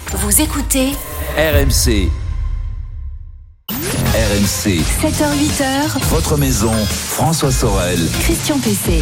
Vous écoutez RMC. RMC. 7h-8h. Votre maison, François Sorel. Christian Pesset.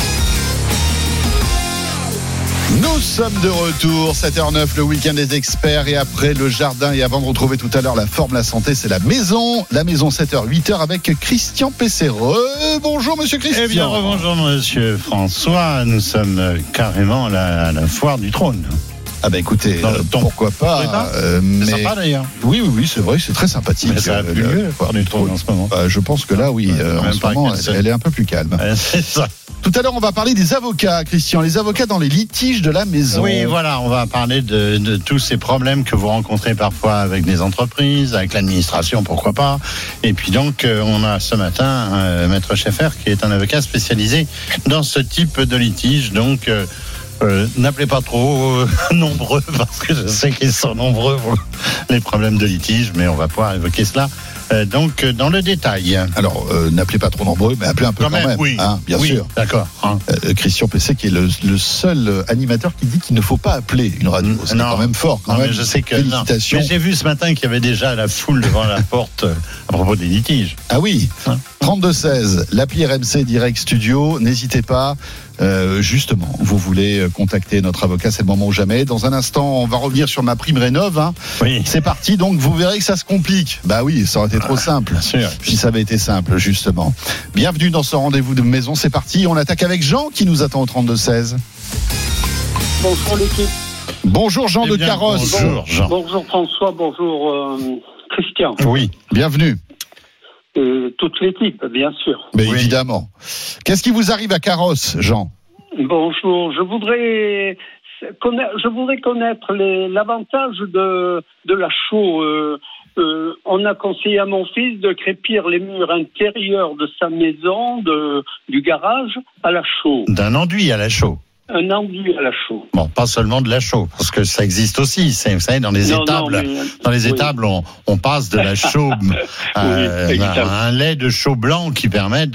Nous sommes de retour, 7h09, le week-end des experts et après le jardin et avant de retrouver tout à l'heure la forme, la santé, c'est la maison 7h-8h avec Christian Pesset. Bonjour monsieur Christian. Eh bien, bonjour monsieur François, nous sommes carrément à la foire du trône. Ah bah écoutez, pourquoi pas, c'est sympa d'ailleurs. Oui, c'est vrai, c'est très sympathique. Mais ça a plus lieu, la foire du trône en ce moment. Je pense que là, oui, en ce moment, elle est un peu plus calme. C'est ça. Tout à l'heure, on va parler des avocats, Christian, les avocats dans les litiges de la maison. Oui, voilà, on va parler de tous ces problèmes que vous rencontrez parfois avec des entreprises, avec l'administration, pourquoi pas. Et puis donc, on a ce matin Maître Schaeffer, qui est un avocat spécialisé dans ce type de litige. Donc, n'appelez pas trop nombreux, parce que je sais qu'ils sont nombreux pour les problèmes de litige, mais on va pouvoir évoquer cela. Donc, dans le détail. Alors, n'appelez pas trop nombreux, mais appelez un peu quand même. Oui, bien sûr. D'accord. Christian Pesset, qui est le seul animateur qui dit qu'il ne faut pas appeler une radio. C'est quand même fort. Mais je sais que félicitations. Mais j'ai vu ce matin qu'il y avait déjà la foule devant la porte à propos des litiges. Ah oui. 32-16, l'appli RMC Direct Studio. N'hésitez pas. Justement, vous voulez contacter notre avocat, c'est le moment ou jamais. Dans un instant, on va revenir sur ma prime rénov'. Oui. C'est parti, donc vous verrez que ça se complique. Bah oui, ça aurait été trop simple. Bien sûr. Si ça avait été simple, justement. Bienvenue dans ce rendez-vous de maison, c'est parti. On attaque avec Jean qui nous attend au 32-16. Bonjour l'équipe. Bonjour Jean de Carrosse. Bonjour Jean. Bonjour François, bonjour Christian. Oui, bienvenue. Toute l'équipe, bien sûr. Mais évidemment. Qu'est-ce qui vous arrive à Carrosse, Jean ? Bonjour, je voudrais connaître l'avantage de la chaux. On a conseillé à mon fils de crépir les murs intérieurs de sa maison, du garage, à la chaux. D'un enduit à la chaux. Un enduit à la chau. Bon, pas seulement de la chaux, parce que ça existe aussi. Vous savez, dans les étables, on passe de la chaux à un lait de chaux blanc qui permet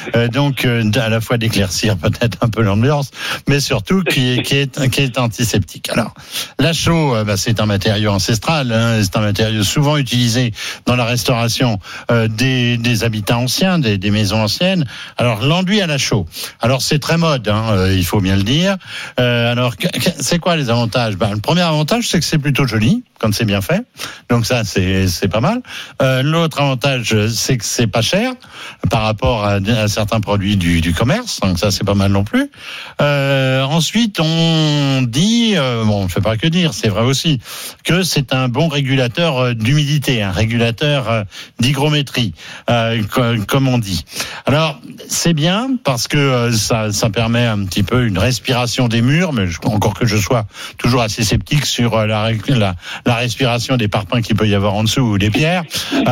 à la fois d'éclaircir peut-être un peu l'ambiance, mais surtout qui est antiseptique. Alors, la chaux, c'est un matériau ancestral. C'est un matériau souvent utilisé dans la restauration des habitats anciens, des maisons anciennes. Alors, l'enduit à la chaux. Alors, c'est très mode, il faut bien le dire. Alors, c'est quoi les avantages ? Le premier avantage, c'est que c'est plutôt joli quand c'est bien fait. Donc ça, c'est pas mal. L'autre avantage, c'est que c'est pas cher par rapport à certains produits du commerce. Donc ça, c'est pas mal non plus. Ensuite, on dit, on ne fait pas que dire, c'est vrai aussi, que c'est un bon régulateur d'humidité, un régulateur d'hygrométrie, comme on dit. Alors, c'est bien parce que ça permet un petit peu une respiration des murs, mais encore que je sois toujours assez sceptique sur la respiration des parpaings qu'il peut y avoir en dessous ou des pierres.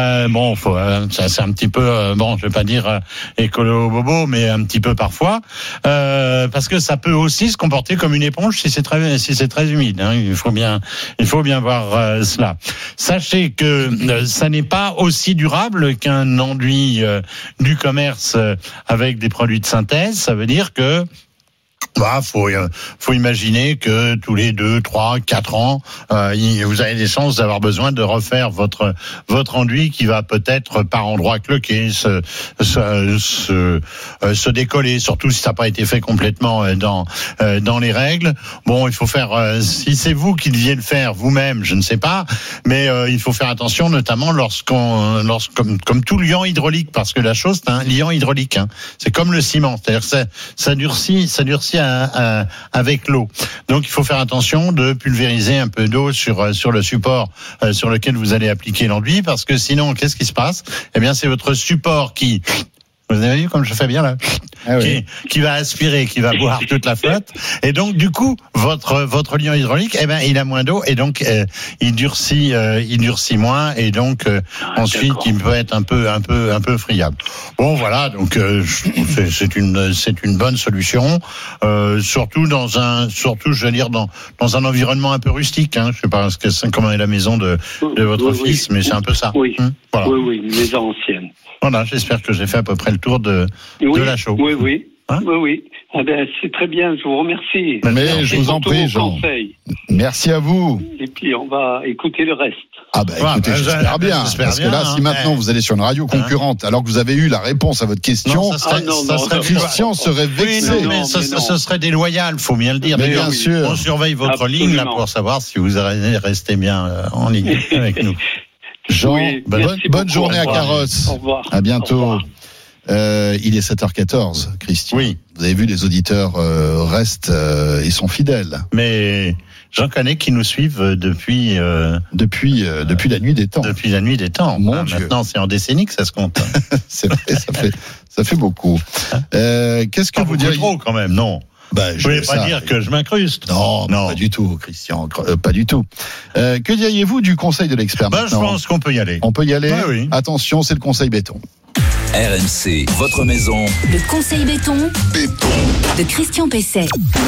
Ça c'est un petit peu, je vais pas dire écolo bobo, mais un petit peu parfois, parce que ça peut aussi se comporter comme une éponge si c'est très humide. Il faut bien voir cela. Sachez que ça n'est pas aussi durable qu'un enduit du commerce avec des produits de synthèse. Ça veut dire que faut imaginer que tous les 2, 3, 4 ans, vous avez des chances d'avoir besoin de refaire votre enduit qui va peut-être par endroits cloquer, se décoller, surtout si ça n'a pas été fait complètement dans les règles. Bon, il faut faire, si c'est vous qui deviez le faire vous-même, je ne sais pas, mais il faut faire attention, notamment comme tout liant hydraulique, parce que la chose, c'est un liant hydraulique. C'est comme le ciment, c'est-à-dire que ça durcit avec l'eau. Donc il faut faire attention de pulvériser un peu d'eau sur le support sur lequel vous allez appliquer l'enduit, parce que sinon, qu'est-ce qui se passe ? Eh bien, c'est votre support qui... Vous avez vu comme je fais bien là, qui va aspirer, qui va boire toute la flotte, et donc du coup votre liant hydraulique, il a moins d'eau, et donc il durcit moins, et donc ensuite il peut être un peu friable. Bon voilà, donc c'est une bonne solution, surtout je veux dire dans un environnement un peu rustique. Je sais pas comment est la maison de votre fils, mais c'est un peu ça. Oui, voilà. Oui, une maison ancienne. Voilà, j'espère que j'ai fait à peu près le tour de la chaux. Oui. Hein ? Oui. Ah ben, c'est très bien, je vous remercie. Mais je vous en prie, Jean. Conseil. Merci à vous. Et puis, on va écouter le reste. Ah bah écoutez, j'espère bien. Parce que là, si maintenant vous allez sur une radio concurrente, alors que vous avez eu la réponse à votre question, Christian serait vexé. Oui, mais ce serait déloyal, faut bien le dire. Mais bien sûr. On surveille votre ligne là pour savoir si vous allez rester bien en ligne avec nous. Jean, bonne journée à Carrosse. Au revoir. À bientôt. Il est 7h14, Christian. Oui. Vous avez vu, les auditeurs restent et sont fidèles. Mais j'en connais qui nous suivent depuis la nuit des temps. Depuis la nuit des temps. Mon Dieu. Maintenant, c'est en décennie que ça se compte. C'est vrai, ça fait beaucoup. Qu'est-ce que vous diriez trop quand même, non. Je voulais pas dire que je m'incruste. Non, pas du tout, Christian, pas du tout. Que diriez-vous du conseil de l'expert Je maintenant ? pense qu'on peut y aller. On peut y aller ? Oui. Attention, c'est le conseil béton. RMC, votre maison. Le conseil béton de Christian Pesset.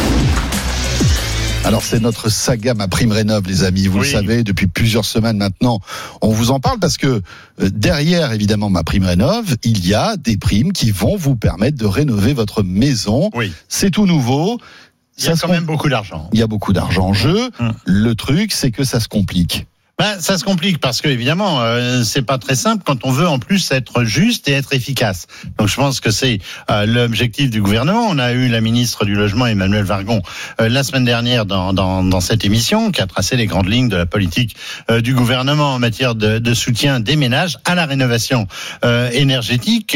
Alors c'est notre saga MaPrimeRénov', les amis, vous le savez, depuis plusieurs semaines maintenant, on vous en parle parce que derrière évidemment MaPrimeRénov', il y a des primes qui vont vous permettre de rénover votre maison. Oui. C'est tout nouveau. Il y a quand même beaucoup d'argent. Il y a beaucoup d'argent en jeu. Le truc, c'est que ça se complique. Ça se complique parce que évidemment c'est pas très simple quand on veut en plus être juste et être efficace. Donc je pense que c'est l'objectif du gouvernement. On a eu la ministre du Logement Emmanuelle Wargon la semaine dernière dans cette émission qui a tracé les grandes lignes de la politique du gouvernement en matière de soutien des ménages à la rénovation énergétique.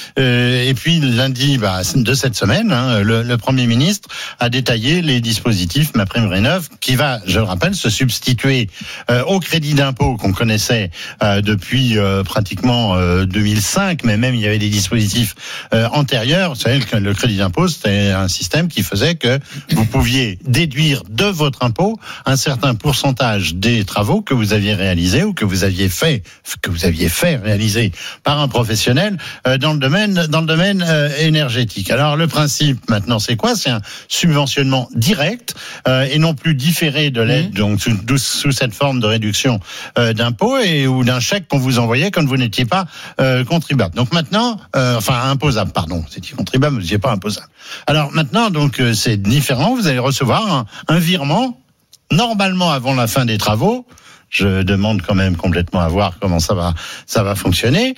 Et puis lundi de cette semaine, le Premier ministre a détaillé les dispositifs MaPrimeRénov' qui va, je le rappelle, se substituer au crédit d'impôt qu'on connaissait depuis pratiquement 2005, mais même il y avait des dispositifs antérieurs. Vous savez, le crédit d'impôt, c'était un système qui faisait que vous pouviez déduire de votre impôt un certain pourcentage des travaux que vous aviez réalisés ou que vous aviez fait réaliser par un professionnel dans le domaine énergétique. Alors le principe maintenant, c'est quoi ? C'est un subventionnement direct et non plus différé de l'aide, donc sous cette forme de réduction d'impôts ou d'un chèque qu'on vous envoyait quand vous n'étiez pas contribuable. Donc maintenant, imposable, pardon. Vous étiez contribuable, vous n'étiez pas imposable. Alors maintenant, donc c'est différent. Vous allez recevoir un virement normalement avant la fin des travaux. Je demande quand même complètement à voir comment ça va fonctionner.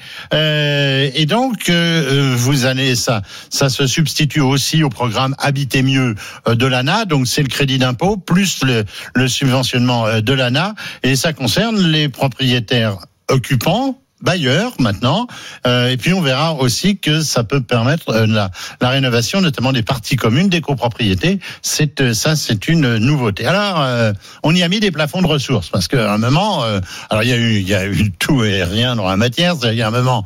Et donc vous allez ça se substitue aussi au programme Habiter mieux de l'ANA. Donc c'est le crédit d'impôt plus le subventionnement de l'ANA et ça concerne les propriétaires occupants, bailleurs maintenant, et puis on verra aussi que ça peut permettre la rénovation, notamment des parties communes, des copropriétés. C'est une nouveauté. Alors on y a mis des plafonds de ressources parce qu'à un moment, alors il y a eu tout et rien dans la matière. Il y a un moment,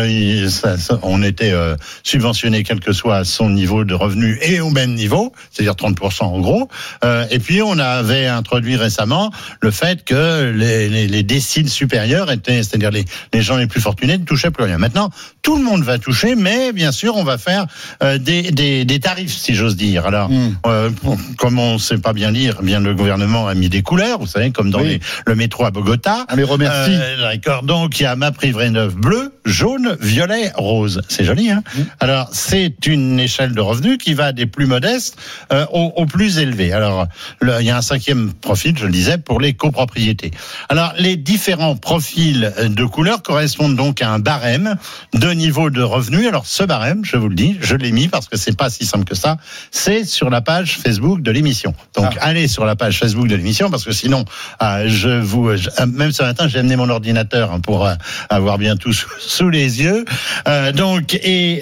on était subventionné quel que soit son niveau de revenu et au même niveau, c'est-à-dire 30% en gros. Et puis on avait introduit récemment le fait que les déciles supérieurs étaient, c'est-à-dire les gens les plus fortunés ne touchaient plus rien. Maintenant, tout le monde va toucher, mais bien sûr, on va faire des tarifs, si j'ose dire. Alors, comme on ne sait pas bien lire, le gouvernement a mis des couleurs, vous savez, comme dans le métro à Bogota. On les remercie. D'accord. Donc, il y a MaPrimeRénov' bleu, jaune, violet, rose. C'est joli, hein ? Alors, c'est une échelle de revenus qui va des plus modestes aux plus élevés. Alors, il y a un 5e profil, je le disais, pour les copropriétés. Alors, les différents profils de couleurs correspondent donc à un barème de niveau de revenu. Alors ce barème, je vous le dis, je l'ai mis parce que c'est pas si simple que ça. C'est sur la page Facebook de l'émission. Donc allez sur la page Facebook de l'émission parce que sinon, même ce matin, j'ai amené mon ordinateur pour avoir bien tout sous les yeux. Donc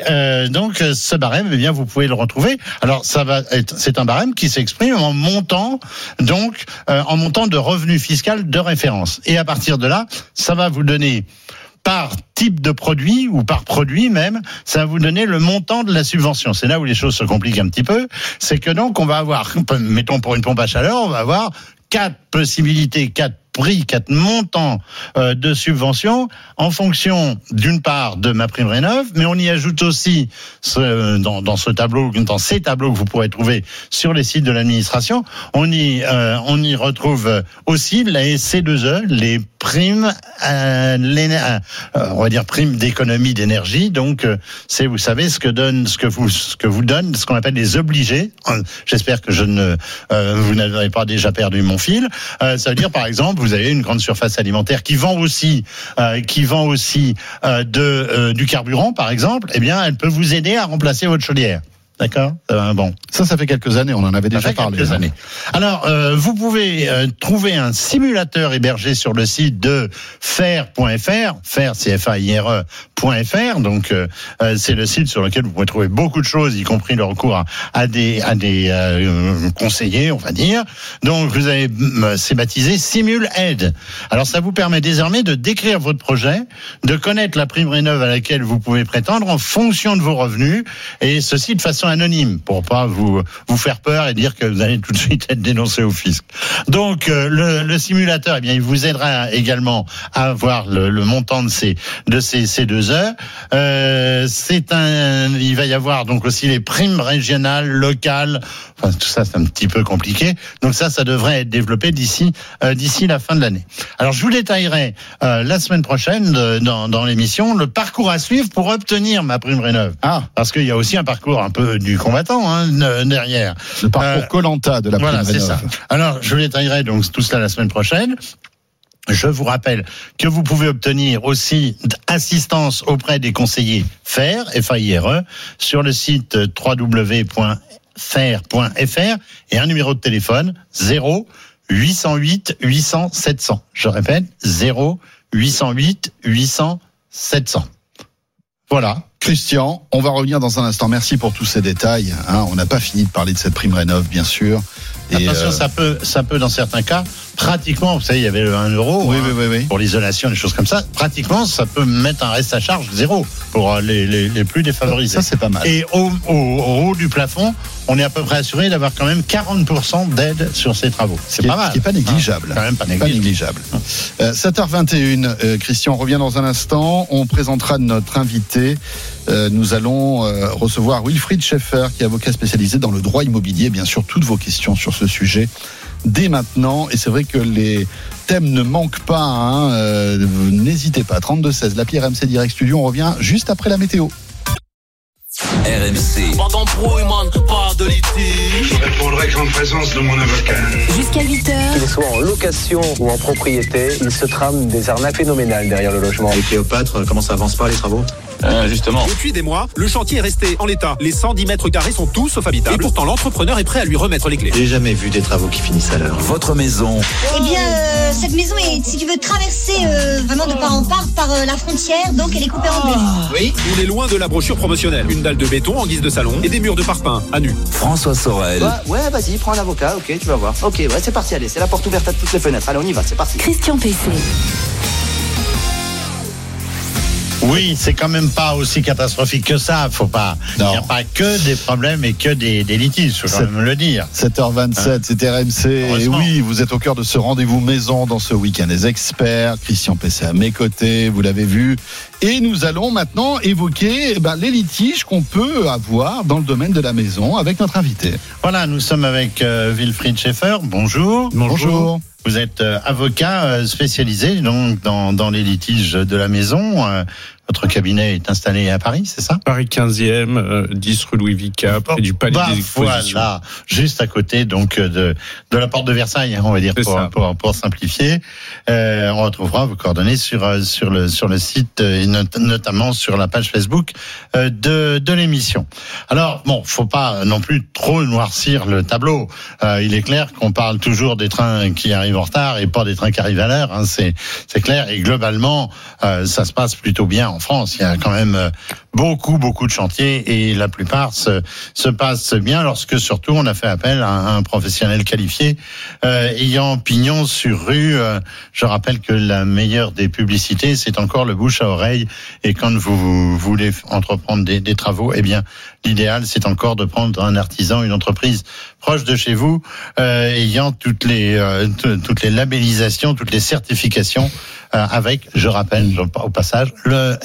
ce barème, eh bien vous pouvez le retrouver. Alors c'est un barème qui s'exprime en montant de revenu fiscal de référence. Et à partir de là, ça va vous donner par type de produit ou par produit même, ça va vous donner le montant de la subvention. C'est là où les choses se compliquent un petit peu. C'est que donc on va avoir, mettons pour une pompe à chaleur, on va avoir 4 possibilités, 4 prix, 4 montants de subventions en fonction d'une part de MaPrimeRénov', mais on y ajoute aussi dans ces tableaux que vous pourrez trouver sur les sites de l'administration, on y retrouve aussi la SC2E, les prime, on va dire prime d'économie d'énergie. Donc, c'est, vous savez, ce que vous donne, ce qu'on appelle les obligés. J'espère que vous n'avez pas déjà perdu mon fil. Ça veut dire, par exemple, vous avez une grande surface alimentaire qui vend aussi du carburant, par exemple. Eh bien, elle peut vous aider à remplacer votre chaudière. D'accord. Bon, ça fait quelques années, on en avait déjà parlé. Quelques années. Alors, vous pouvez trouver un simulateur hébergé sur le site de fer.fr, fer CFAIRE.fr. Donc, c'est le site sur lequel vous pouvez trouver beaucoup de choses, y compris le recours à des conseillers, on va dire. Donc, c'est baptisé SimulAid. Alors, ça vous permet désormais de décrire votre projet, de connaître la prime rénov à laquelle vous pouvez prétendre en fonction de vos revenus, et ceci de façon anonyme, pour pas vous faire peur et dire que vous allez tout de suite être dénoncé au fisc. Donc le simulateur, eh bien, il vous aidera également à avoir le montant de ces 2 heures. Il va y avoir donc aussi les primes régionales, locales. Enfin, tout ça, c'est un petit peu compliqué. Donc ça devrait être développé d'ici la fin de l'année. Alors je vous détaillerai la semaine prochaine dans l'émission le parcours à suivre pour obtenir ma prime rénov. Parce qu'il y a aussi un parcours un peu du combattant derrière. Le parcours Koh-Lanta de la prime rénov. Voilà, c'est ça. Alors je vous détaillerai donc tout cela la semaine prochaine. Je vous rappelle que vous pouvez obtenir aussi assistance auprès des conseillers FAIRE, F-A-I-R-E, sur le site www.fer.fr et un numéro de téléphone 0 808 800 700. Je répète 0 808 800 700. Voilà. Christian, on va revenir dans un instant. Merci pour tous ces détails. On n'a pas fini de parler de cette prime rénov, bien sûr. Attention, ça peut dans certains cas, pratiquement, vous savez, il y avait le 1 euro oui. pour l'isolation, des choses comme ça. Pratiquement, ça peut mettre un reste à charge 0 pour les plus défavorisés. Ça, c'est pas mal. Et au haut du plafond, on est à peu près assuré d'avoir quand même 40% d'aide sur ces travaux. C'est pas mal. Ce qui n'est pas négligeable. Quand même pas négligeable. 7h21, Christian, on revient dans un instant. On présentera notre invité. Nous allons recevoir Wilfried Schaeffer, qui est avocat spécialisé dans le droit immobilier. Bien sûr, toutes vos questions sur ce sujet dès maintenant. Et c'est vrai que les thèmes ne manquent pas. N'hésitez pas. 32-16, l'appli RMC Direct Studio. On revient juste après la météo. RMC. Pas d'embrouille, man, pas de litige. Je répondrai qu'en présence de mon avocat. Jusqu'à 8h. Qu'il soit en location ou en propriété, il se trame des arnaques phénoménales derrière le logement. Et Cléopâtre, comment ça avance pas les travaux ? Justement. Depuis des mois, le chantier est resté en l'état. Les 110 mètres carrés sont tous sauf habitables. Et pourtant, l'entrepreneur est prêt à lui remettre les clés. J'ai jamais vu des travaux qui finissent à l'heure. Votre maison. Eh bien, cette maison est, si tu veux, traversée vraiment de part en part par la frontière, donc elle est coupée en deux. Oui. On est loin de la brochure promotionnelle. Une dalle de béton en guise de salon et des murs de parpaing à nu. François Sorel. Ouais, vas-y, prends un avocat, ok, tu vas voir. Ok, ouais, c'est parti, allez, c'est la porte ouverte à toutes les fenêtres. Allez, on y va, c'est parti. Christian Pesset. Oui, c'est quand même pas aussi catastrophique que ça. Il n'y a pas que des problèmes et que des litiges, faut quand même le dire. 7h27, c'est RMC. Et oui, vous êtes au cœur de ce rendez-vous maison dans ce week-end des experts. Christian Pesset à mes côtés, vous l'avez vu. Et nous allons maintenant évoquer les litiges qu'on peut avoir dans le domaine de la maison avec notre invité. Voilà, nous sommes avec Wilfried Schaeffer. Bonjour. Bonjour. Vous êtes avocat spécialisé donc dans les litiges de la maison. Votre cabinet est installé à Paris, c'est ça ? Paris 15e, 10 rue Louis Vicat, près du Palais des Expositions. Voilà, juste à côté donc de la porte de Versailles, on va dire pour simplifier. On retrouvera vos coordonnées sur le site et notamment sur la page Facebook de l'émission. Alors bon, faut pas non plus trop noircir le tableau. Il est clair qu'on parle toujours des trains qui arrivent en retard et pas des trains qui arrivent à l'heure. C'est clair. Et globalement, ça se passe plutôt bien en France. Il y a quand même beaucoup de chantiers et la plupart se passent bien lorsque surtout on a fait appel à un professionnel qualifié ayant pignon sur rue. Je rappelle que la meilleure des publicités, c'est encore le bouche à oreille. Et quand vous voulez entreprendre des travaux, eh bien l'idéal, c'est encore de prendre un artisan, une entreprise proche de chez vous, ayant toutes les labellisations, toutes les certifications, avec, je rappelle au passage, le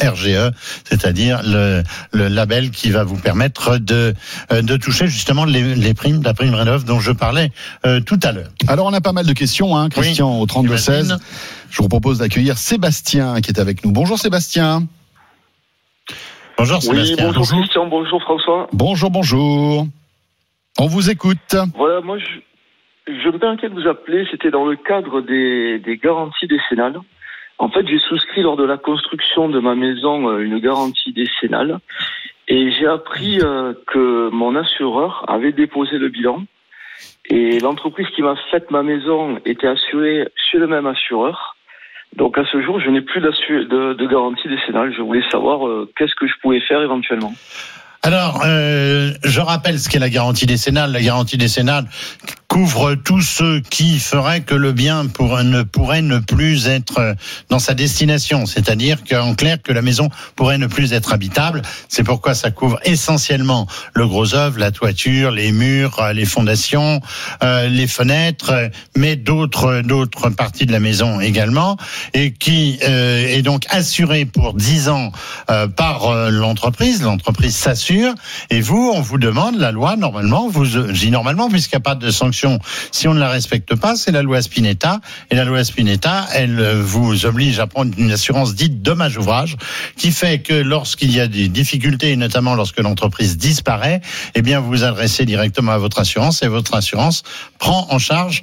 RGE, c'est-à-dire le label qui va vous permettre de toucher justement les primes, la prime rénov' dont je parlais tout à l'heure. Alors on a pas mal de questions, hein, Christian, au 32-16. Je vous propose d'accueillir Sébastien qui est avec nous. Bonjour Sébastien. Bonjour Sébastien. Oui, bonjour Christian, bonjour François. Bonjour. On vous écoute. Voilà, moi je me permettais de vous appeler, c'était dans le cadre des garanties décennales. En fait, j'ai souscrit lors de la construction de ma maison une garantie décennale et j'ai appris que mon assureur avait déposé le bilan et l'entreprise qui m'a fait ma maison était assurée chez le même assureur. Donc à ce jour, je n'ai plus de garantie décennale. Je voulais savoir qu'est-ce que je pouvais faire éventuellement. Alors, je rappelle ce qu'est la garantie décennale. La garantie décennale couvre tous ceux qui feraient que le bien pourrait ne plus être dans sa destination. C'est-à-dire qu'en clair, que la maison pourrait ne plus être habitable. C'est pourquoi ça couvre essentiellement le gros œuvre, la toiture, les murs, les fondations, les fenêtres, mais d'autres parties de la maison également, et qui est donc assuré pour 10 ans par l'entreprise. L'entreprise s'assure, et vous, on vous demande, la loi, normalement, je dis normalement, puisqu'il n'y a pas de sanction si on ne la respecte pas, c'est la loi Spinetta. Et la loi Spinetta, elle vous oblige à prendre une assurance dite dommage-ouvrage, qui fait que lorsqu'il y a des difficultés, et notamment lorsque l'entreprise disparaît, eh bien, vous vous adressez directement à votre assurance, et votre assurance prend en charge,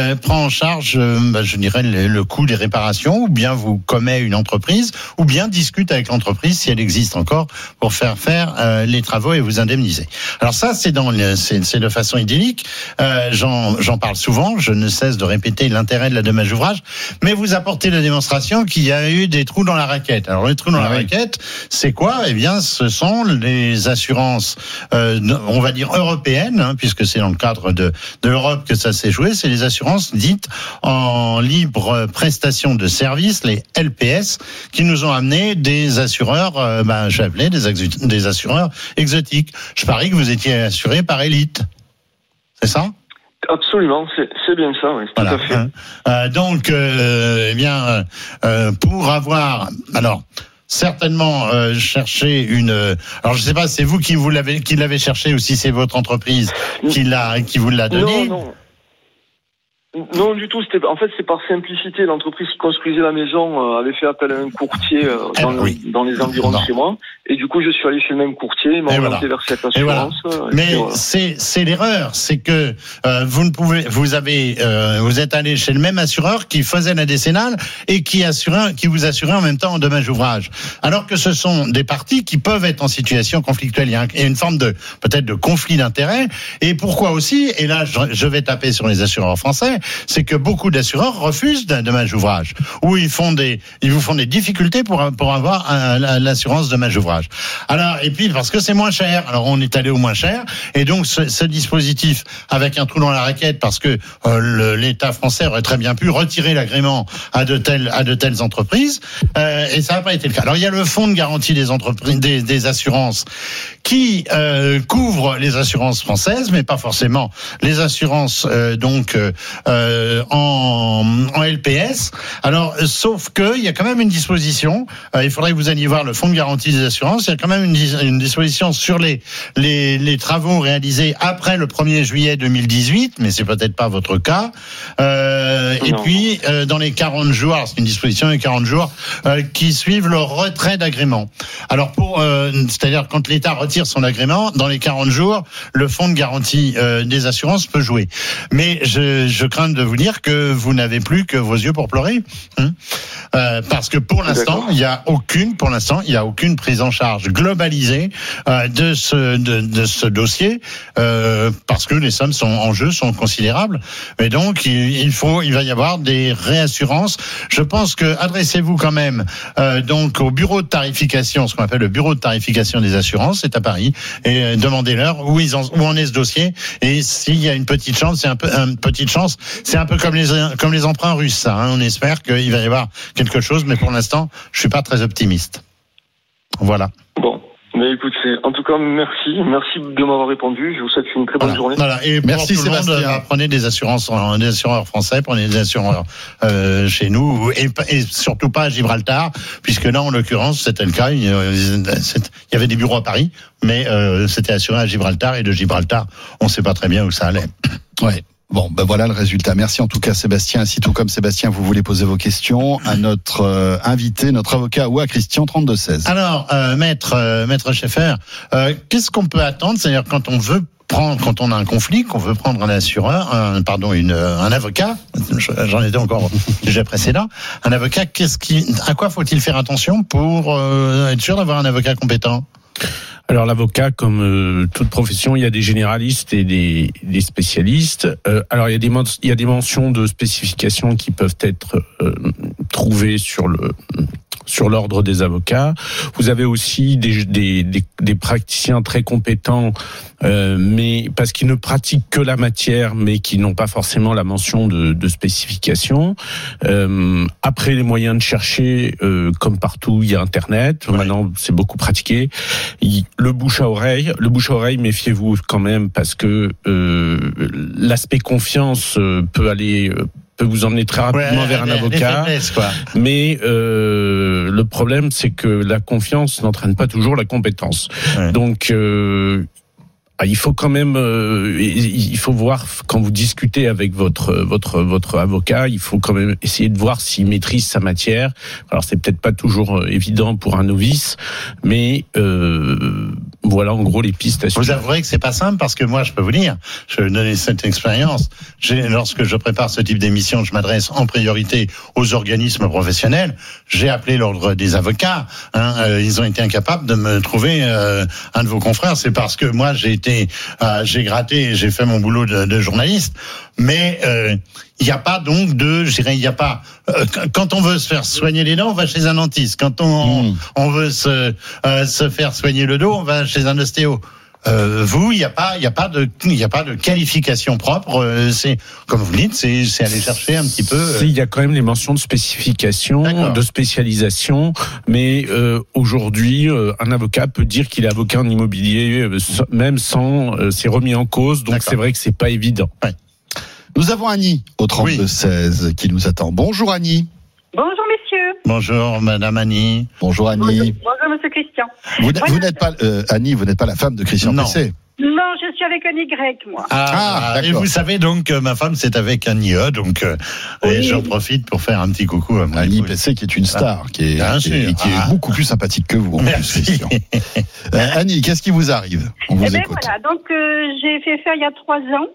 je dirais, le coût des réparations, ou bien vous commet une entreprise, ou bien discute avec l'entreprise, si elle existe encore, pour faire les travaux et vous indemniser. Alors ça, c'est de façon idyllique. J'en parle souvent, je ne cesse de répéter l'intérêt de la dommage-ouvrage, mais vous apportez la démonstration qu'il y a eu des trous dans la raquette. Alors les trous dans la raquette, c'est quoi ? Eh bien, ce sont les assurances, on va dire européennes, hein, puisque c'est dans le cadre de l'Europe que ça s'est joué, c'est les assurances dites en libre prestation de services, les LPS, qui nous ont amené des assureurs, j'appelais des assureurs exotiques. Je parie que vous étiez assuré par Elite. C'est ça ? Absolument, c'est bien ça, oui, tout à fait. Donc, pour avoir, alors certainement chercher une. Alors, je sais pas, c'est vous qui l'avez cherché ou si c'est votre entreprise qui vous l'a donné. Non, du tout. En fait, c'est par simplicité. L'entreprise qui construisait la maison avait fait appel à un courtier dans les environs de chez moi. Et du coup, je suis allé chez le même courtier. Il m'a orienté vers cette assurance. Mais c'est l'erreur. C'est que vous êtes allé chez le même assureur qui faisait la décennale et qui vous assurait en même temps en dommage-ouvrage. Alors que ce sont des parties qui peuvent être en situation conflictuelle. Il y a une forme peut-être de conflit d'intérêts. Et pourquoi aussi, et là, je vais taper sur les assureurs français, c'est que beaucoup d'assureurs refusent d'un dommage-ouvrage, ou ils vous font des difficultés pour avoir l'assurance dommage-ouvrage. Alors, et puis parce que c'est moins cher. Alors on est allé au moins cher, et donc ce dispositif avec un trou dans la raquette, parce que l'État français aurait très bien pu retirer l'agrément à de telles entreprises, et ça n'a pas été le cas. Alors il y a le fonds de garantie des entreprises, des assurances, qui couvre les assurances françaises, mais pas forcément les assurances en LPS. Alors, sauf que il y a quand même une disposition. Il faudrait que vous alliez voir le fonds de garantie des assurances. Il y a quand même une disposition sur les travaux réalisés après le 1er juillet 2018, mais c'est peut-être pas votre cas. Et puis dans les 40 jours, alors c'est une disposition des 40 jours qui suivent le retrait d'agrément. Alors c'est-à-dire quand l'État retire son agrément, dans les 40 jours, le fonds de garantie des assurances peut jouer. Mais je crains de vous dire que vous n'avez plus que vos yeux pour pleurer, parce que pour l'instant, il y a aucune prise en charge globalisée de ce dossier, parce que les sommes en jeu sont considérables, et donc il va y avoir des réassurances. Je pense que adressez-vous quand même donc au bureau de tarification, ce qu'on appelle le bureau de tarification des assurances, c'est à Paris, et demandez-leur où en est ce dossier, et s'il y a une petite chance, c'est un peu comme les emprunts russes, ça, hein. On espère qu'il va y avoir quelque chose, mais pour l'instant, je suis pas très optimiste. Voilà. Bon, Mais écoutez, en tout cas, merci de m'avoir répondu. Je vous souhaite une très bonne journée. Voilà. Et merci Sébastien. Prenez des assurances, des assureurs français, prenez des assureurs chez nous, et surtout pas à Gibraltar, puisque là, en l'occurrence, c'était le cas. Il y avait des bureaux à Paris, mais c'était assuré à Gibraltar, et de Gibraltar, on ne sait pas très bien où ça allait. Ouais. Bon, ben voilà le résultat. Merci en tout cas Sébastien. Si tout comme Sébastien, vous voulez poser vos questions à notre invité, notre avocat ou à Christian 3216. Alors, maître Schaeffer, qu'est-ce qu'on peut attendre? C'est-à-dire quand on a un conflit, qu'on veut prendre un assureur, un avocat, j'en étais encore déjà précédent, un avocat, à quoi faut-il faire attention pour être sûr d'avoir un avocat compétent? Alors l'avocat, comme toute profession, il y a des généralistes et des spécialistes. Alors il y a des mentions de spécifications qui peuvent être trouvées sur l'ordre des avocats. Vous avez aussi des praticiens très compétents, mais parce qu'ils ne pratiquent que la matière, mais qui n'ont pas forcément la mention de spécification. Après, les moyens de chercher, comme partout, il y a Internet. Ouais. Maintenant, c'est beaucoup pratiqué. Le bouche à oreille, méfiez-vous quand même, parce que l'aspect confiance peut vous emmener très rapidement vers un avocat. Mais le problème, c'est que la confiance n'entraîne pas toujours la compétence. Ouais. Donc, il faut quand même, il faut voir, quand vous discutez avec votre avocat, il faut quand même essayer de voir s'il maîtrise sa matière. Alors c'est peut-être pas toujours évident pour un novice, mais voilà en gros les pistes à suivre. Vous avouerez que c'est pas simple, parce que moi je peux vous dire, je vais donner cette expérience. Lorsque je prépare ce type d'émission, je m'adresse en priorité aux organismes professionnels. J'ai appelé l'ordre des avocats. Ils ont été incapables de me trouver un de vos confrères. C'est parce que moi j'ai gratté, j'ai fait mon boulot de journaliste, mais il n'y a pas donc quand on veut se faire soigner les dents, on va chez un dentiste. Quand on veut se faire soigner le dos, on va chez un ostéo. Il n'y a pas de qualification propre. C'est, comme vous dites, c'est aller chercher un petit peu. Il y a quand même les mentions de spécification, de spécialisation, mais aujourd'hui, un avocat peut dire qu'il est avocat en immobilier, même sans c'est remis en cause. Donc c'est vrai que c'est pas évident. Ouais. Nous avons Annie au 32-16 qui nous attend. Bonjour Annie. Bonjour messieurs. Bonjour Madame Annie. Bonjour Annie. Bonjour Monsieur Christian. Vous n'êtes pas Annie, vous n'êtes pas la femme de Christian Pesset. Non, je suis avec un Y, moi. Et vous savez donc que ma femme c'est avec un IE, donc et j'en profite pour faire un petit coucou à mon Annie Pesset, qui est une star, qui est beaucoup plus sympathique que vous. Merci. Annie, qu'est-ce qui vous arrive? On vous écoute. Voilà, donc j'ai fait faire il y a 3 ans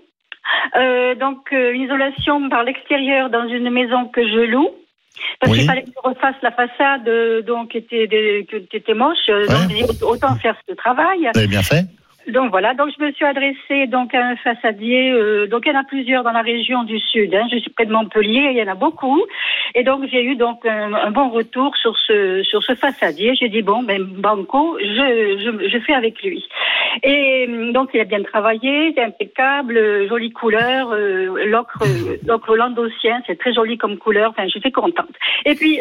une isolation par l'extérieur dans une maison que je loue. Parce qu'il fallait que je refasse la façade, qui était moche. Donc j'ai dit, autant faire ce travail. Vous avez bien fait. Donc voilà, donc je me suis adressée à un façadier. Donc il y en a plusieurs dans la région du Sud. Je suis près de Montpellier, il y en a beaucoup. Et donc j'ai eu un bon retour sur ce façadier. J'ai dit banco, je fais avec lui. Et donc il a bien travaillé, c'est impeccable, jolie couleur, l'ocre landossien, c'est très joli comme couleur. Enfin, j'étais contente. Et puis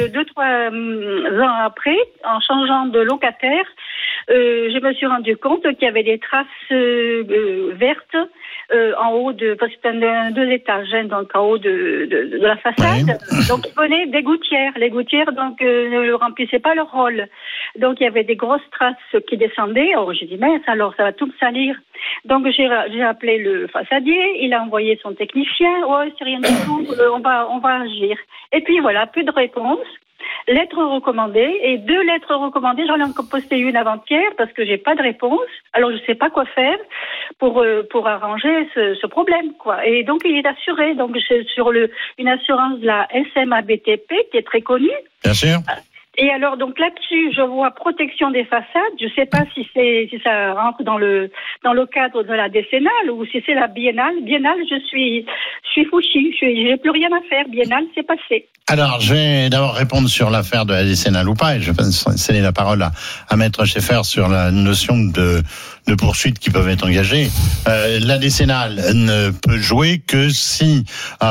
2-3 ans après, en changeant de locataire, je me suis rendu compte qu'il y avait des traces vertes en haut parce que c'est un 2 étages, donc en haut de la façade. Ouais. Donc il venait des gouttières. Les gouttières ne remplissaient pas leur rôle. Donc il y avait des grosses traces qui descendaient. Alors j'ai dit mince, alors ça va tout me salir. Donc j'ai appelé le façadier. Il a envoyé son technicien. Ouais, c'est rien du tout. On va agir. Et puis voilà, plus de réponse. Lettre recommandée, et 2 lettres recommandées, j'en ai encore posté une avant-hier parce que j'ai pas de réponse. Alors je sais pas quoi faire pour arranger ce problème, quoi. Et donc il est assuré, donc c'est sur une assurance de la SMABTP qui est très connue. Bien sûr. Et alors donc là-dessus, je vois protection des façades. Je sais pas si ça rentre dans le cadre de la décennale ou si c'est la biennale. Biennale, je suis fouchie. J'ai plus rien à faire. Biennale, c'est passé. Alors, je vais d'abord répondre sur l'affaire de la décennale ou pas, et je vais céder la parole à Maître Schaeffer sur la notion de poursuites qui peuvent être engagées. La décennale ne peut jouer que si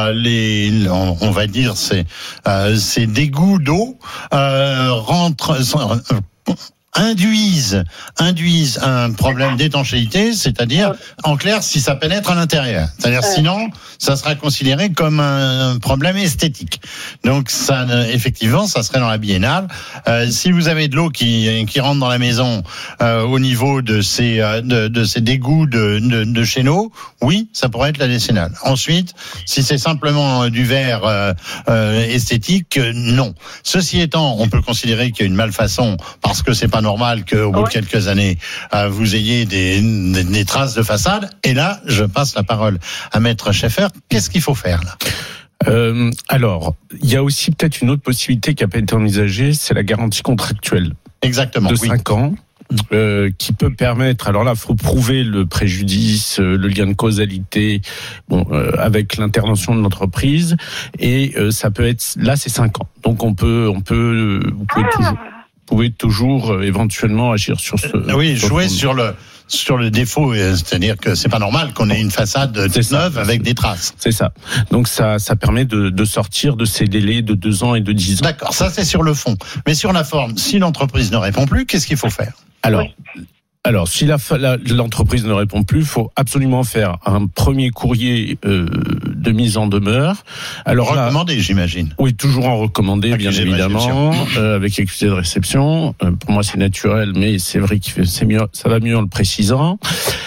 on va dire ces dégouts d'eau induisent un problème d'étanchéité, c'est-à-dire, en clair, si ça pénètre à l'intérieur. C'est-à-dire, sinon, ça sera considéré comme un problème esthétique. Donc, ça, effectivement, ça serait dans la biennale. Si vous avez de l'eau qui rentre dans la maison au niveau de ces d'égouts de chéneaux, oui, ça pourrait être la décennale. Ensuite, si c'est simplement du verre esthétique, non. Ceci étant, on peut considérer qu'il y a une malfaçon parce que c'est pas normal qu'au bout de quelques années vous ayez des traces de façade. Et là, je passe la parole à Maître Schaeffer. Qu'est-ce qu'il faut faire là ? Alors, il y a aussi peut-être une autre possibilité qui n'a pas été envisagée, c'est la garantie contractuelle. Exactement. De 5 ans. Qui peut permettre, alors là, il faut prouver le préjudice, le lien de causalité, avec l'intervention de l'entreprise, et ça peut être, là, c'est 5 ans. Donc vous pouvez toujours éventuellement agir sur ce. Oui, jouer sur le défaut, c'est-à-dire que c'est pas normal qu'on ait une façade neuve avec des traces. C'est ça. Donc ça permet de sortir de ces délais de 2 ans et de 10 ans. D'accord, ça c'est sur le fond. Mais sur la forme, si l'entreprise ne répond plus, qu'est-ce qu'il faut faire ? Alors, si l'entreprise ne répond plus, il faut absolument faire un premier courrier de mise en demeure. Alors recommandé, j'imagine. Oui, toujours en recommandé, bien évidemment, avec accusé de réception. Pour moi, c'est naturel, mais c'est vrai que c'est mieux, ça va mieux en le précisant.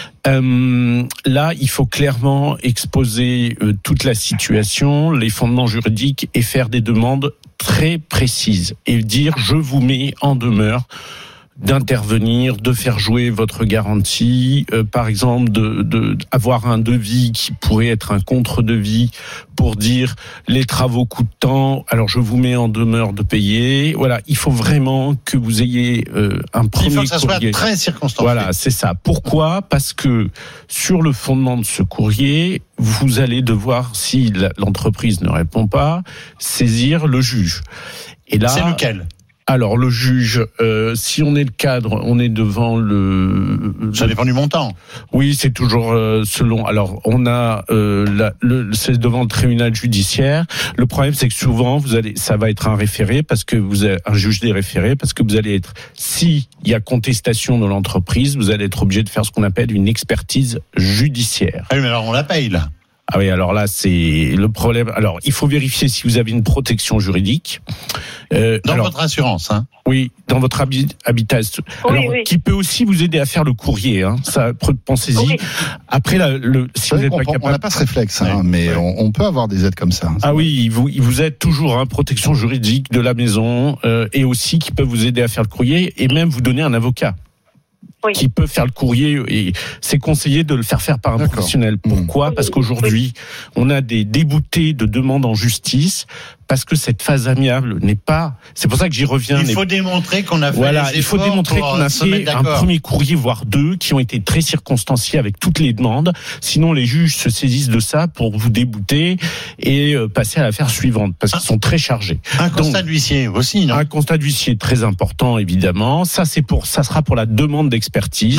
Là, il faut clairement exposer toute la situation, les fondements juridiques et faire des demandes très précises et dire je vous mets en demeure d'intervenir, de faire jouer votre garantie, par exemple de avoir un devis qui pourrait être un contre-devis pour dire les travaux coûtent tant, alors je vous mets en demeure de payer. Voilà, il faut vraiment que vous ayez un premier courrier. Il faut que ça soit très circonstancié. Voilà, c'est ça. Pourquoi ? Parce que sur le fondement de ce courrier, vous allez devoir, si l'entreprise ne répond pas, saisir le juge. Et là, c'est lequel ? Alors le juge, si on est le cadre, on est devant Ça dépend du montant. Oui, c'est toujours selon. Alors on a c'est devant le tribunal judiciaire. Le problème, c'est que souvent ça va être un référé parce que vous avez un juge des référés parce que vous allez être, si il y a contestation de l'entreprise, vous allez être obligé de faire ce qu'on appelle une expertise judiciaire. Ah oui, mais alors on la paye là. Ah oui, alors là, c'est le problème. Alors, il faut vérifier si vous avez une protection juridique. Dans votre assurance, hein ? Oui, dans votre habitat. Alors, qui peut aussi vous aider à faire le courrier, hein. Ça, pensez-y. Oui. Après, si vous n'êtes pas capable. On n'a pas ce réflexe, mais on peut avoir des aides comme ça. Ah oui, il vous aide toujours, hein, protection juridique de la maison, et aussi qui peut vous aider à faire le courrier et même vous donner un avocat. Oui. Qui peut faire le courrier, et c'est conseillé de le faire par un professionnel. Pourquoi ? Parce qu'aujourd'hui, on a des déboutés de demandes en justice parce que cette phase amiable n'est pas. C'est pour ça que j'y reviens. Il faut démontrer qu'on a fait les efforts. Il faut démontrer qu'on a fait un premier courrier, voire 2, qui ont été très circonstanciés avec toutes les demandes. Sinon, les juges se saisissent de ça pour vous débouter et passer à l'affaire suivante parce qu'ils sont très chargés. Un constat d'huissier aussi, non ? Un constat d'huissier très important, évidemment. Ça sera pour la demande d'expertise.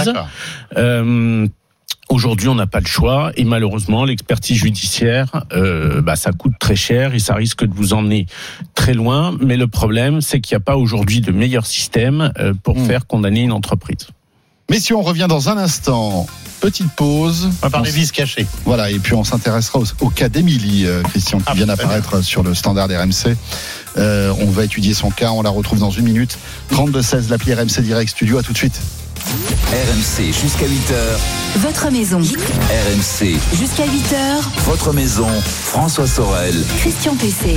Aujourd'hui, on n'a pas le choix et malheureusement, l'expertise judiciaire, ça coûte très cher et ça risque de vous emmener très loin. Mais le problème, c'est qu'il n'y a pas aujourd'hui de meilleur système pour faire condamner une entreprise. Messieurs, on revient dans un instant. Petite pause. On va parler vices cachés. Voilà, et puis on s'intéressera au cas d'Émilie, Christian, qui vient d'apparaître sur le standard RMC. On va étudier son cas, on la retrouve dans 1 minute. 32-16, l'appli RMC Direct Studio, à tout de suite. RMC jusqu'à 8h. Votre maison. RMC jusqu'à 8h. Votre maison. François Sorel. Christian Pesset.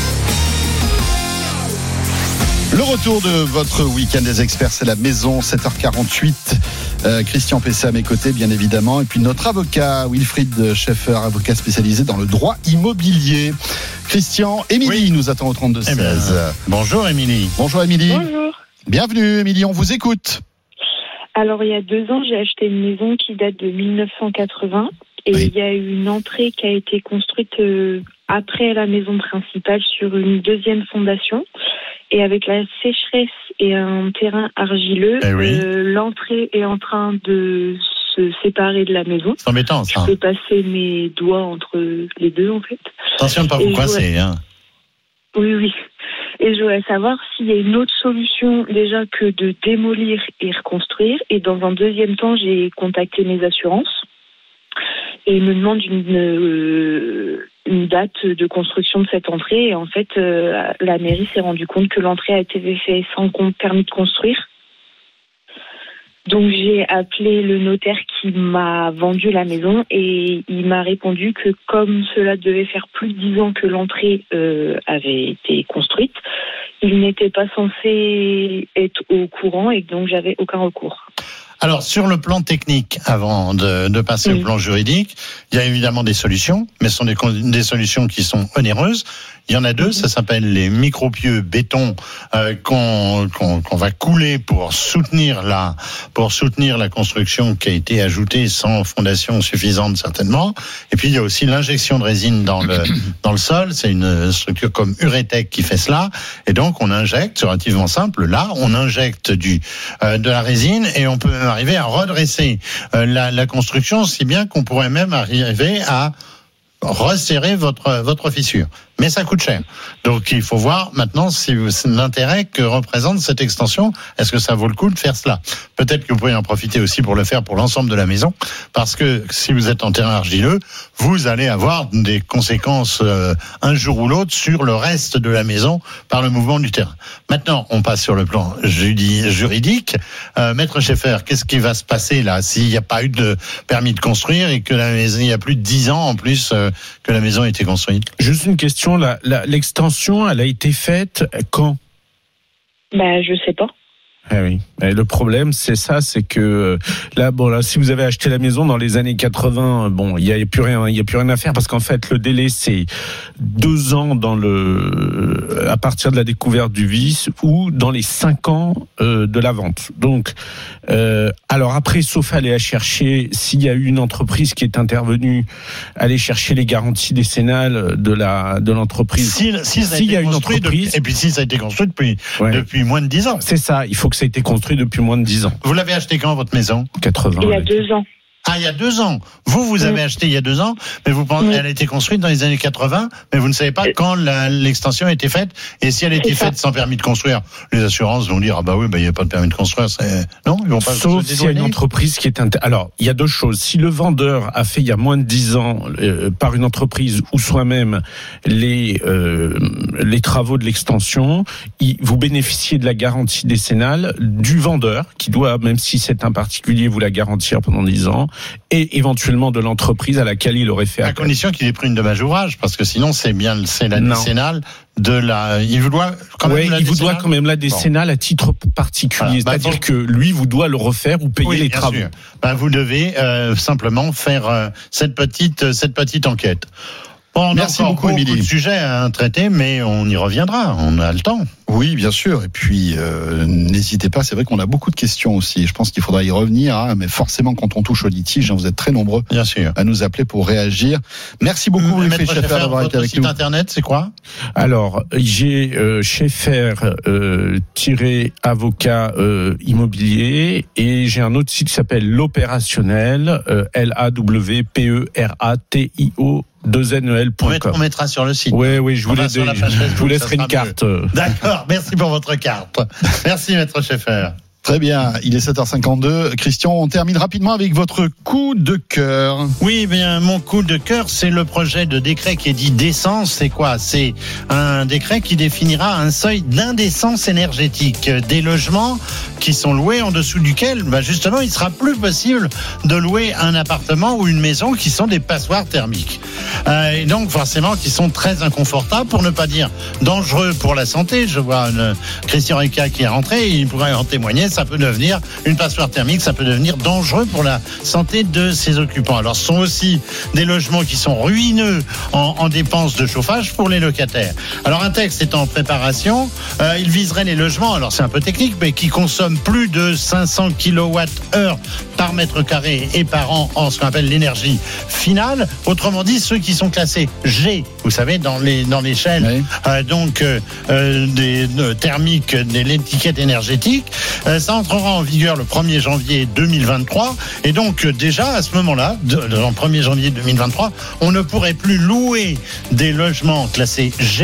Le retour de votre week-end des experts, c'est la maison, 7h48. Christian Pesset à mes côtés, bien évidemment. Et puis notre avocat, Wilfried Schaeffer, avocat spécialisé dans le droit immobilier. Christian, Émilie nous attend au 32-16. Bonjour Émilie. Bonjour Émilie. Bonjour. Bienvenue Émilie, on vous écoute. Alors, il y a 2 ans, j'ai acheté une maison qui date de 1980 et il y a eu une entrée qui a été construite après la maison principale sur une deuxième fondation. Et avec la sécheresse et un terrain argileux, l'entrée est en train de se séparer de la maison. C'est embêtant, ça. Je peux passer mes doigts entre les deux, en fait. Attention de ne pas vous coincer, hein. Oui. Et je voudrais savoir s'il y a une autre solution déjà que de démolir et reconstruire. Et dans un deuxième temps, j'ai contacté mes assurances et ils me demandent une date de construction de cette entrée. Et en fait, la mairie s'est rendu compte que l'entrée a été faite sans permis de construire. Donc j'ai appelé le notaire qui m'a vendu la maison et il m'a répondu que comme cela devait faire plus de 10 ans que l'entrée avait été construite, il n'était pas censé être au courant et donc j'avais aucun recours. Alors, sur le plan technique, avant de passer au plan juridique, il y a évidemment des solutions, mais ce sont des solutions qui sont onéreuses. Il y en a deux, ça s'appelle les micropieux béton qu'on va couler pour soutenir la construction qui a été ajoutée sans fondation suffisante certainement. Et puis il y a aussi l'injection de résine dans le sol. C'est une structure comme Uretech qui fait cela. Et donc on injecte, c'est relativement simple. Là, on injecte de la résine et on peut même arriver à redresser la construction, si bien qu'on pourrait même arriver à resserrer votre fissure. Mais ça coûte cher. Donc il faut voir maintenant si l'intérêt que représente cette extension, est-ce que ça vaut le coup de faire cela? Peut-être que vous pouvez en profiter aussi pour le faire pour l'ensemble de la maison, parce que si vous êtes en terrain argileux, vous allez avoir des conséquences un jour ou l'autre sur le reste de la maison par le mouvement du terrain. Maintenant, on passe sur le plan juridique. Maître Schaeffer, qu'est-ce qui va se passer là s'il n'y a pas eu de permis de construire et que la maison, il y a plus de 10 ans en plus que la maison a été construite? Juste une question. L'extension, elle a été faite quand? Je sais pas. Ah oui. Et le problème, c'est ça, c'est que là, si vous avez acheté la maison dans les années 80, il y a plus rien à faire parce qu'en fait, le délai c'est 2 ans à partir de la découverte du vice ou dans les 5 ans de la vente. Donc, alors après, sauf aller à chercher, s'il y a eu une entreprise qui est intervenue, aller chercher les garanties décennales de l'entreprise. S'il y a une entreprise, et puis si ça a été construit depuis moins de 10 ans. C'est ça. Il faut que ça ait été construit depuis moins de 10 ans. Vous l'avez acheté quand, votre maison? 80. Il y a 2 ans. Ah, il y a 2 ans. Vous avez acheté il y a 2 ans, mais vous pensez qu'elle a été construite dans les années 80, mais vous ne savez pas quand l'extension a été faite. Et si elle a été faite sans permis de construire, les assurances vont dire, il n'y a pas de permis de construire. Non, ils vont pas. Sauf s'il y a une entreprise qui est alors, il y a 2 choses. Si le vendeur a fait il y a moins de 10 ans, par une entreprise ou soi-même, les travaux de l'extension, vous bénéficiez de la garantie décennale du vendeur, qui doit, même si c'est un particulier, vous la garantir pendant 10 ans. Et éventuellement de l'entreprise à laquelle il aurait fait appel. À condition qu'il ait pris une dommage ouvrage, parce que sinon c'est la décennale de la. Il vous doit quand même la décennale à titre particulier, c'est-à-dire que lui vous doit le refaire ou payer les travaux. Vous devez simplement faire cette petite enquête. Merci beaucoup, Émilie. Beaucoup de sujets à traiter, mais on y reviendra. On a le temps. Oui, bien sûr. Et puis, n'hésitez pas. C'est vrai qu'on a beaucoup de questions aussi. Je pense qu'il faudra y revenir. Mais forcément, quand on touche au litige, vous êtes très nombreux à nous appeler pour réagir. Merci beaucoup, Maître Schaeffer, d'avoir été avec nous. Votre site internet, c'est quoi? Alors, j'ai Schaeffer-avocat immobilier et j'ai un autre site qui s'appelle l'opérationnel, LAWPERATIO. 2NEL.com. On mettra sur le site. Oui, je vous laisserai une carte. D'accord, merci pour votre carte. Merci, Maître Schaeffer. Très bien, il est 7h52. Christian, on termine rapidement avec votre coup de cœur. Oui, bien, mon coup de cœur, c'est le projet de décret qui est dit décence. C'est quoi? C'est un décret qui définira un seuil d'indécence énergétique des logements qui sont loués en dessous duquel, justement, il sera plus possible de louer un appartement ou une maison qui sont des passoires thermiques. Et donc, forcément, qui sont très inconfortables, pour ne pas dire dangereux pour la santé. Je vois Christian Rica qui est rentré, il pourrait en témoigner. Ça peut devenir une passoire thermique, ça peut devenir dangereux pour la santé de ses occupants. Alors, ce sont aussi des logements qui sont ruineux en dépenses de chauffage pour les locataires. Alors, un texte est en préparation. Il viserait les logements, alors c'est un peu technique, mais qui consomment plus de 500 kWh par mètre carré et par an en ce qu'on appelle l'énergie finale. Autrement dit, ceux qui sont classés G, vous savez, dans l'échelle des thermiques de l'étiquette énergétique. Ça entrera en vigueur le 1er janvier 2023. Et donc, déjà, à ce moment-là, le 1er janvier 2023, on ne pourrait plus louer des logements classés G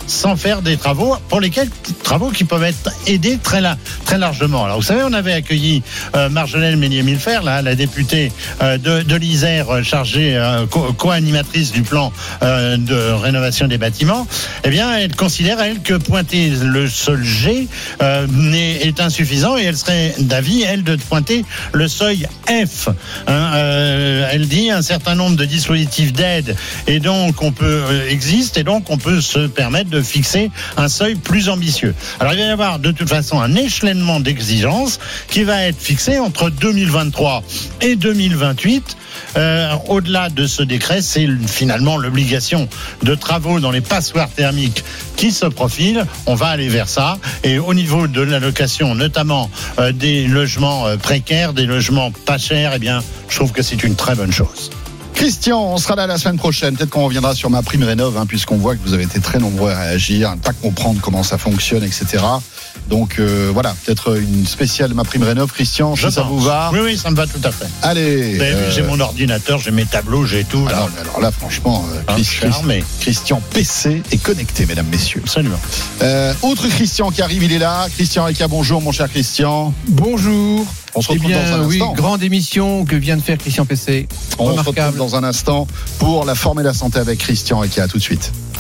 sans faire des travaux qui peuvent être aidés très largement. Alors vous savez, on avait accueilli Marjolaine Meunier-Millefert, la députée de l'Isère, chargée co-animatrice du plan de rénovation des bâtiments. Eh bien, elle considère elle que pointer le seul G est insuffisant et elle serait d'avis de pointer le seuil F. Elle dit un certain nombre de dispositifs d'aide et donc existe et donc on peut se permettre de fixer un seuil plus ambitieux. Alors il va y avoir de toute façon un échelonnement d'exigences qui va être fixé entre 2023 et 2028. Au-delà de ce décret, c'est finalement l'obligation de travaux dans les passoires thermiques qui se profile. On va aller vers ça. Et au niveau de l'allocation, notamment des logements précaires, des logements pas chers, eh bien, je trouve que c'est une très bonne chose. Christian, on sera là la semaine prochaine. Peut-être qu'on reviendra sur ma prime rénov, puisqu'on voit que vous avez été très nombreux à réagir, à ne pas comprendre comment ça fonctionne, etc. Donc voilà, peut-être une spéciale ma prime rénov, Christian, si ça vous va. Oui, ça me va tout à fait. Allez. J'ai mon ordinateur, j'ai mes tableaux, j'ai tout. Alors là, franchement, Christian PC est connecté, mesdames, messieurs. Absolument. Autre Christian qui arrive, il est là. Christian Eka, bonjour, mon cher Christian. Bonjour. On se retrouve dans un instant. Oui, grande émission que vient de faire Christian PC. On se retrouve dans un instant pour la forme et la santé avec Christian Eka. À tout de suite.